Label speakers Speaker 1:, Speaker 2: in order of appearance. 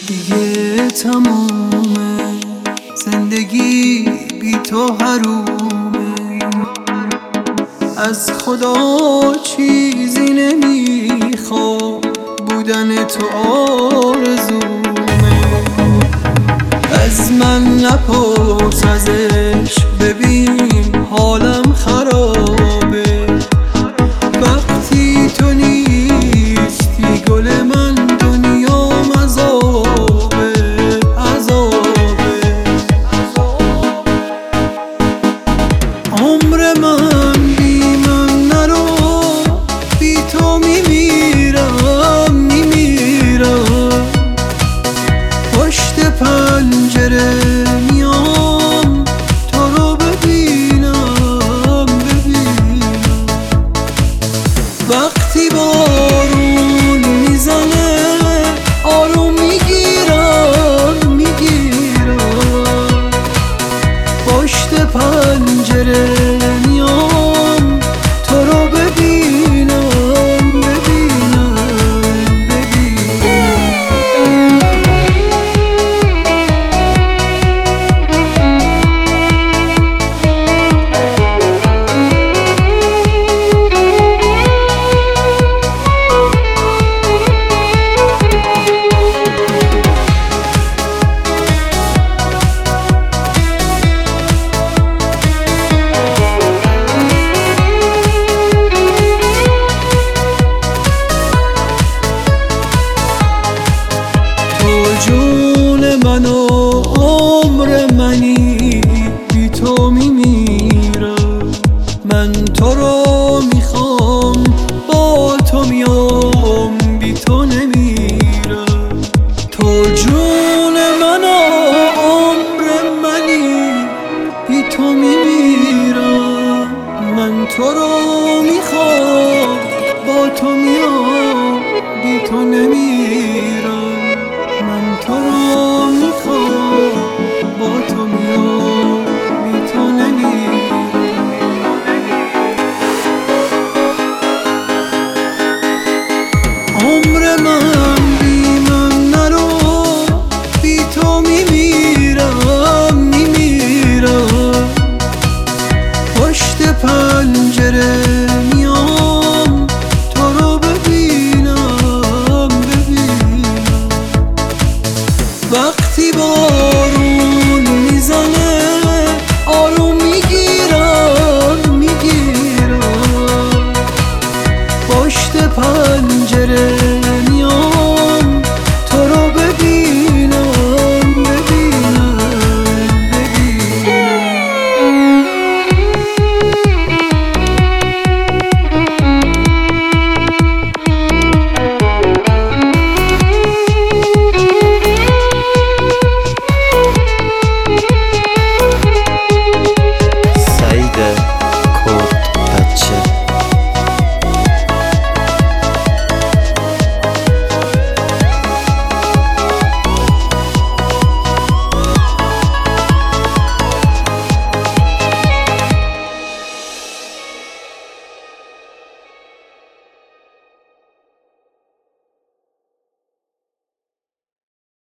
Speaker 1: دیگه تمومه، زندگی بی تو حرومه. از خدا چیزی نمیخوام، بودن تو آرزومه. از من نپرس ازش، ببین حالم خرابه. وقتی تو نیستی گل من، دنیام عذابه عذابه. عمر من بی من نرو، بی تو میمیرم میمیرم. پشت پنجره میام تو رو ببینم ببینم. وقتی بارون میزنه آروم میگیرم میگیرم. پشت پنجره میام تو رو ببینم ببینم ببینم. جون من و عمر منی، بی تو میمیرم. من تو رو میخوام، با تو میام، بی تو نمیرم. تو جون من و عمر منی، بی تو میمیرم. من تو رو میخوام، با تو میام، بی تو نمیرم.